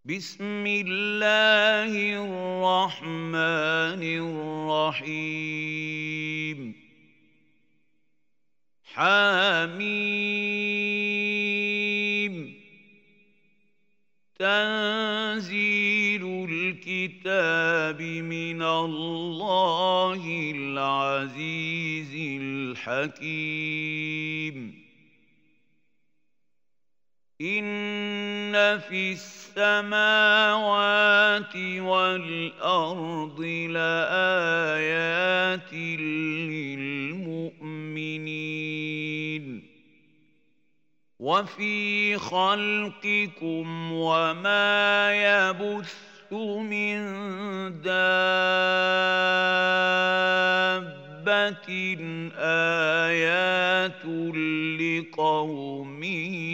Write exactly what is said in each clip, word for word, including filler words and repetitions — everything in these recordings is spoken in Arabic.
بسم الله الرحمن الرحيم حميم تنزيل الكتاب من الله العزيز الحكيم إن في السماوات والأرض لآيات للمؤمنين وفي خلقكم وما يبث من دابة آيات لقوم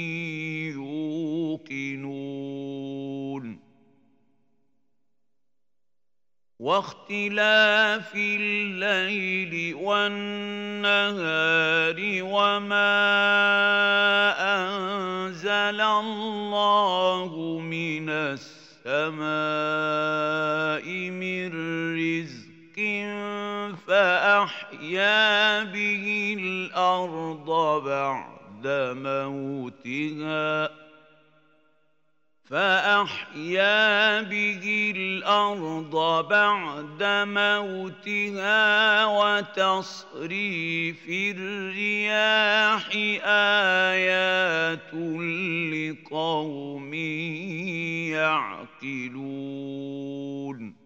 يوقنون واختلاف الليل والنهار وما أنزل الله من السماء من رزق فأحيا به الأرض بعد موتها فأحيا به الأرض بعد موتها وتصريف الرياح آيات لقوم يعقلون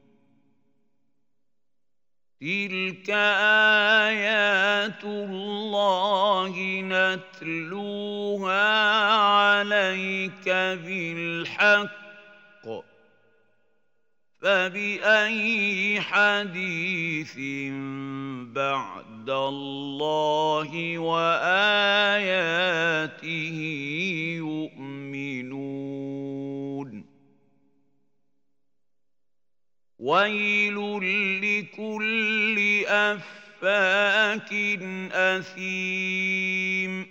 تلك آيات الله نتلوها عليك بالحق فبأي حديث بعد الله وآياته يؤمنون ويل لكل أفاك أثيم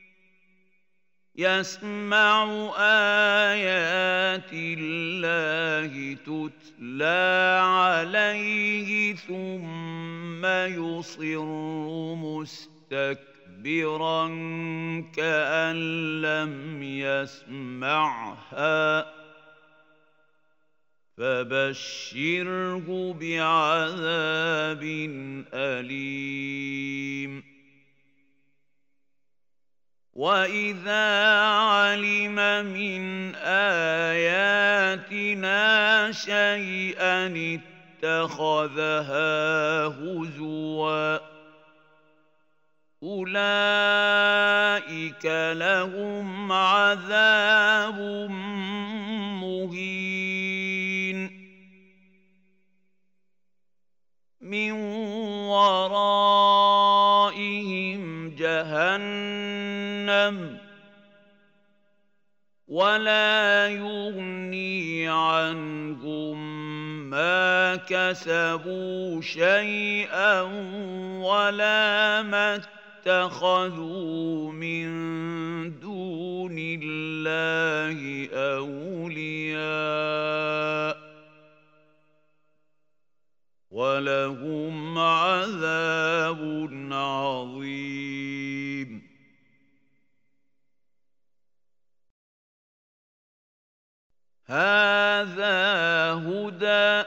يسمع آيات الله تتلى عليه ثم يصر مستكبرا كأن لم يسمعها فبشره بعذاب أليم وإذا علم من آياتنا شيئا اتخذها هزوا أولئك لهم عذاب مهين من ورائهم جهنم ولا يغني عنهم ما كسبوا شيئا ولا ما اتخذوا من دون الله أولياء ولهم عذاب عظيم هذا هدى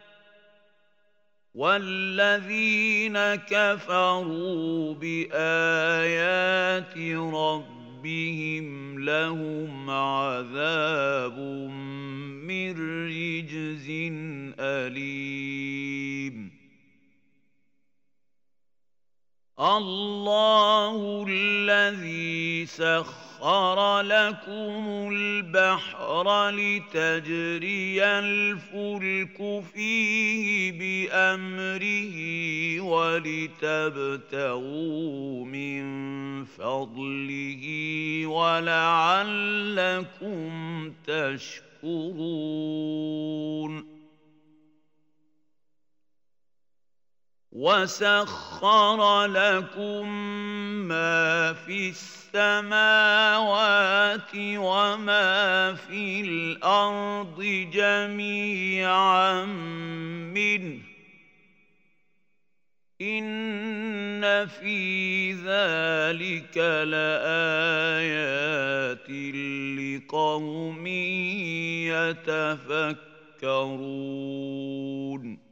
والذين كفروا بآيات ربهم لهم عذاب من رجز أليم الله الذي سخر لكم البحر لتجري الفلك فيه بأمره ولتبتغوا من فضله ولعلكم تشكرون. تشكرون. وسخر لكم ما في السماوات وما في الأرض جميعا منه إن في ذلك لآيات لقوم يتفكرون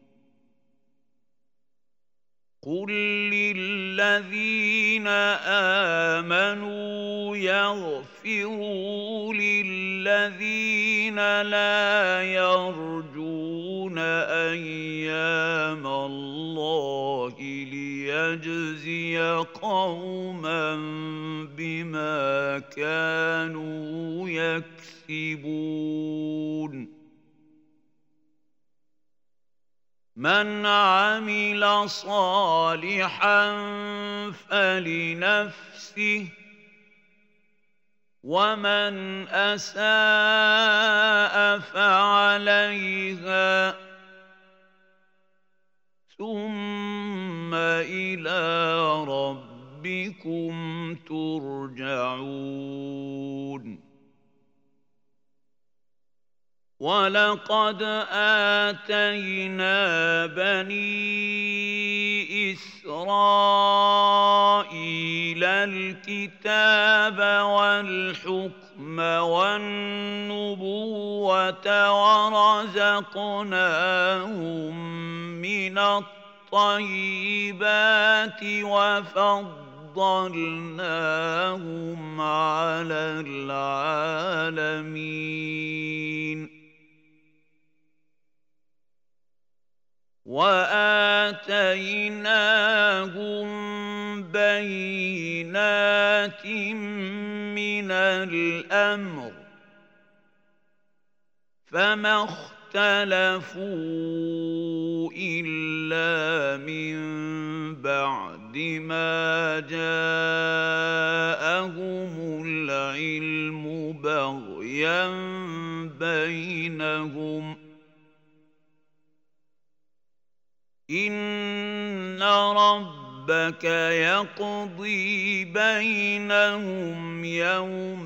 قل للذين آمنوا يغفروا للذين لا يرجون أيام الله ليجزي قوما بما كانوا يكسبون من عمل صالحا فلنفسه ومن أساء فعليها ثم إلى ربكم ترجعون ولقد آتينا بني إسرائيل الكتاب والحكم والنبوة ورزقناهم من الطيبات وفضلناهم على العالمين وآتيناهم بينات من الأمر فما اختلفوا إلا من بعد ما جاءهم العلم بغيا بينهم إن ربك يقضي بينهم يوم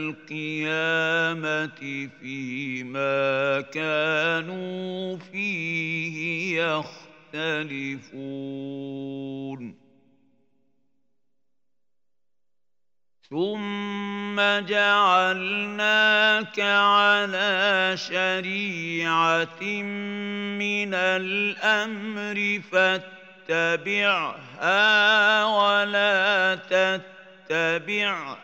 القيامة فيما كانوا فيه يختلفون ثم جعلناك على شريعة من الأمر فاتبعها ولا تتبع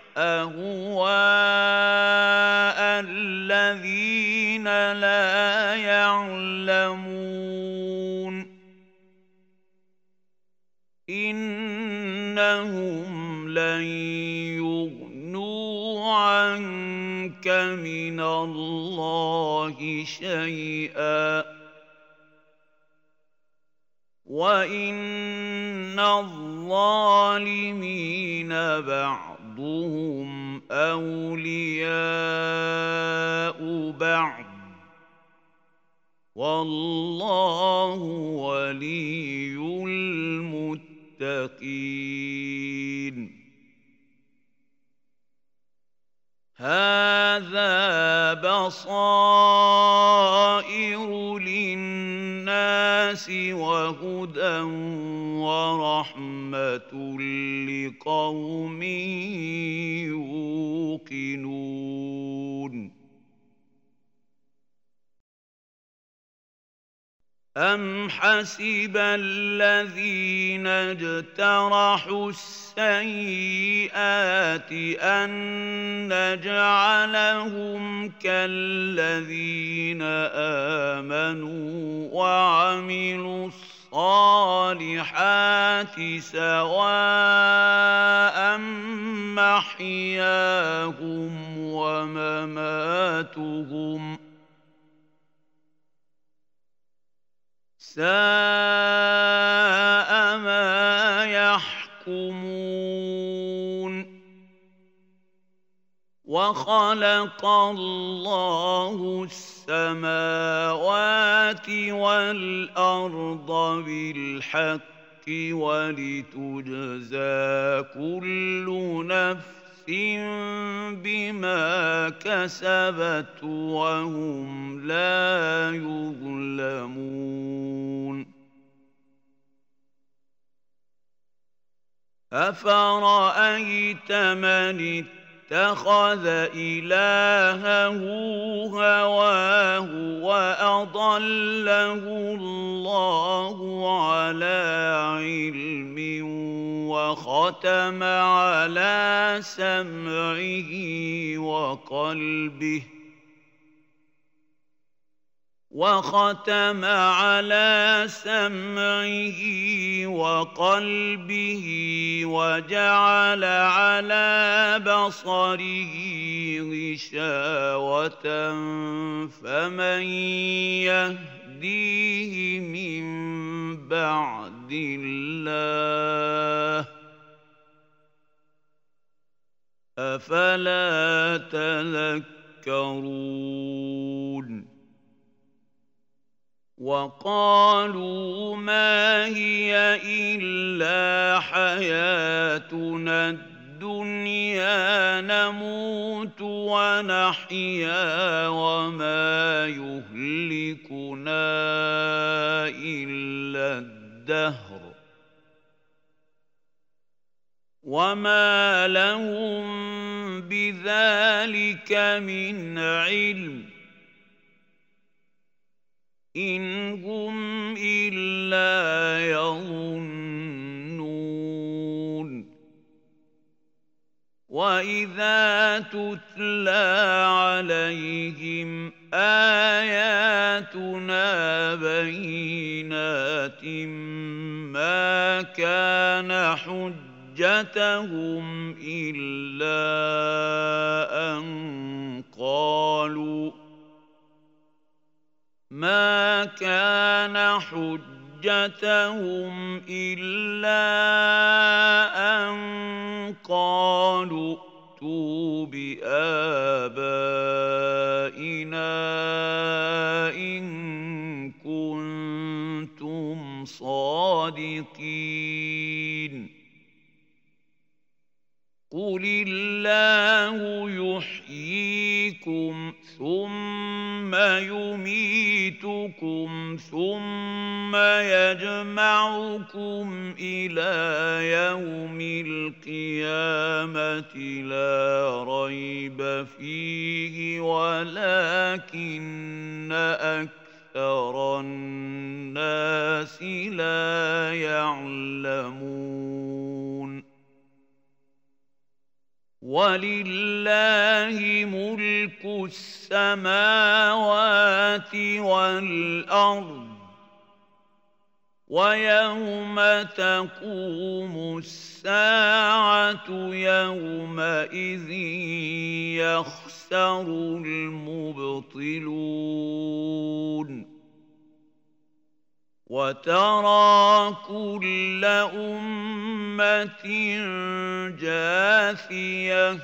أهواء الذين لا يعلمون إنهم لن يغنوا عنك من الله شيئا وإن الظالمين بعضهم أولياء بعض والله ولي المتقين هذا بصائر للناس وهدى ورحمة لقوم يوقنون أم حسب الذين اجترحوا السيئات أن نجعلهم كالذين آمنوا وعملوا الصالحات سواء محياهم ومماتهم ساء ما يحكمون وخلق الله السماوات والأرض بالحق ولتجزى كل نفس بما كسبت وهم لا يظلمون أفرأيت من اتخذ إلهه هواه وأضله الله على علم وختم على سمعه وقلبه وختم على سمعه وقلبه وجعل على بصره غشاوة فمن يهديه من بعد الله أفلا تذكرون وقالوا ما هي إلا حياتنا الدنيا نموت ونحيا وما يهلكنا إلا الدهر وما لهم بذلك من علم إن هم إلا يظنون وإذا تتلى عليهم آياتنا بينات ما كان حجتهم إلا أن قالوا ما كان حجتهم إلا أن قالوا ائتوا بآبائنا إن كنتم صادقين قل الله يحييكم ثم يميتكم ثم يجمعكم إلى يوم القيامة لا ريب فيه ولكن أكثر الناس لا يعلمون ولله ملك السماوات والأرض ويوم تقوم الساعة يومئذ يخسر المبطلون وترى كل أمة جاثية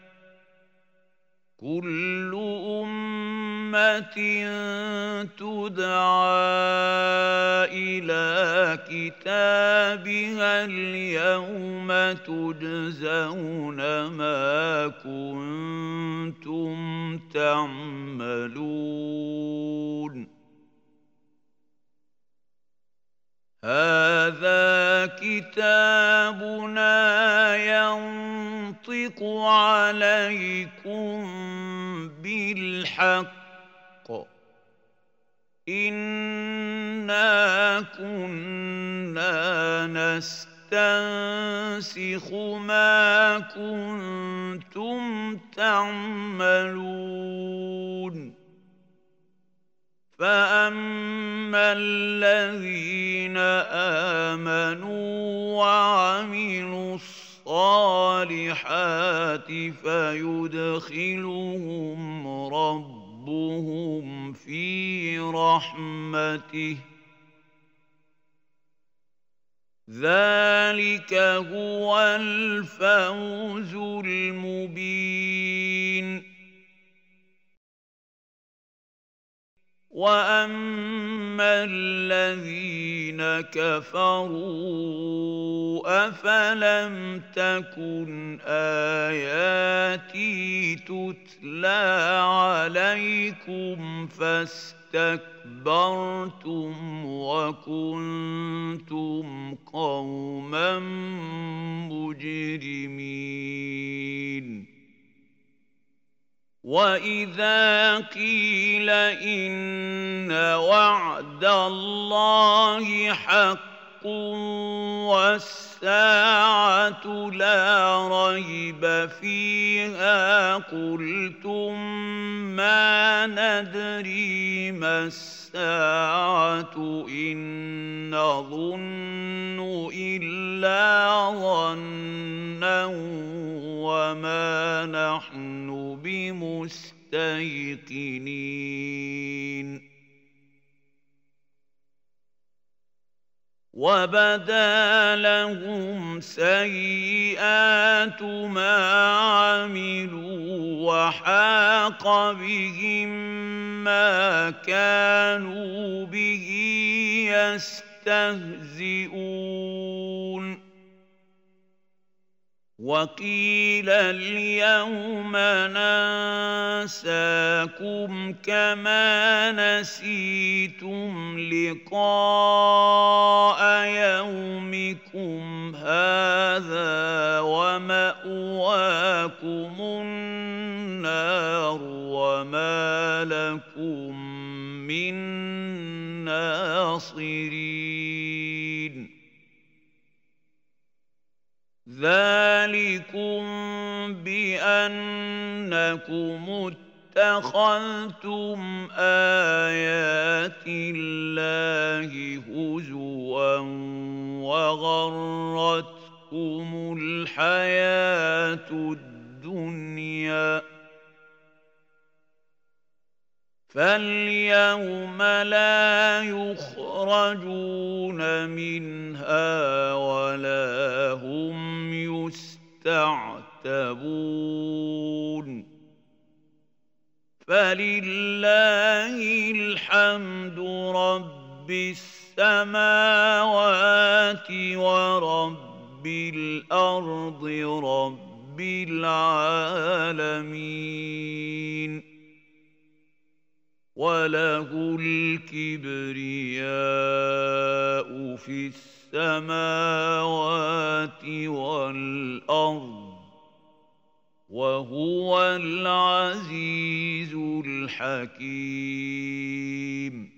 كل أمة تدعى إلى كتابها اليوم تجزون ما كنتم تعملون هذا كتابنا ينطق عليكم بالحق إنا كنا نستنسخ ما كنتم تعملون فأما الذين آمنوا وعملوا الصالحات فيدخلهم ربهم في رحمته ذلك هو الفوز المبين وأما الذين كفروا أفلم تكن آياتي تتلى عليكم فاستكبرتم وكنتم قوما مجرمين وَإِذَا قِيلَ إِنَّ وَعْدَ اللَّهِ حَقٌّ وَالسَّاعَةُ لَا رَيْبَ فِيهَا قُلْتُم مَّا نَدْرِي مَا السَّاعَةُ إِن نَّظُنُّ إِلَّا ظَنًّا وَمَا نَحْنُ بمستيقنين وبدا لهم سيئات ما عملوا وحاق بهم ما كانوا به يستهزئون وقيل اليوم ننساكم كما نسيتم لقاء يومكم هذا ومأواكم النار وما لكم من ناصرين ذلكم بأنكم اتخذتم آيات الله هزوا وغرتكم الحياة الدنيا فاليوم لا يخرجون منها ولا هم يستعتبون فلله الحمد رب السماوات ورب الأرض رب العالمين وله الكبرياء في السماوات والأرض وهو العزيز الحكيم